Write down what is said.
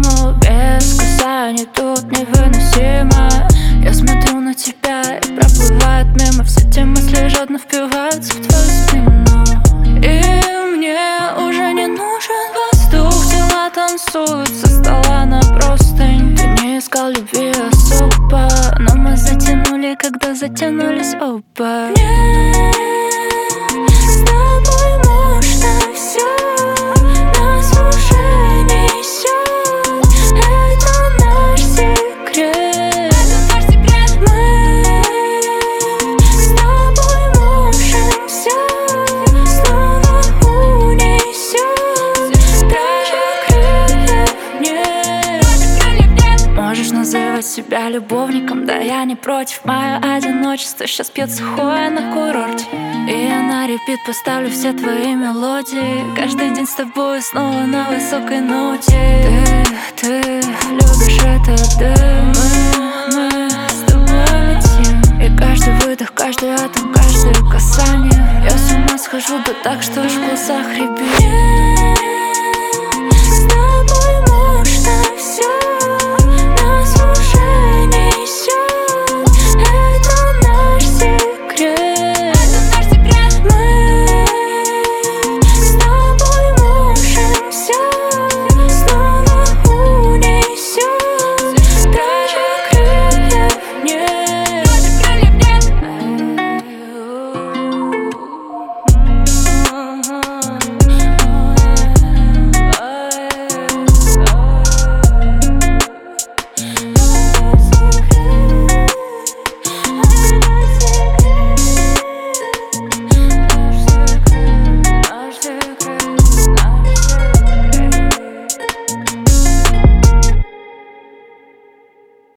тему. Без касаний тут невыносимо. Я смотрю на тебя и проплывает мимо. Все те мысли жадно впиваются в твою спину. И мне уже не нужен воздух. Тела танцуют со стола на простынь. Ты не искал любви особо, но мы затянули, когда затянулись оба. Мне с тобой можно все, нас уже несет. Это наш секрет. Мы с тобой можем все, снова унесет. Даже крыльев нет. Можешь называть себя любовником, да я не против. Мое одиночество сейчас пьет сухое на курорте, и я на репит поставлю все твои мелодии. Каждый день с тобой снова на высокой ноте.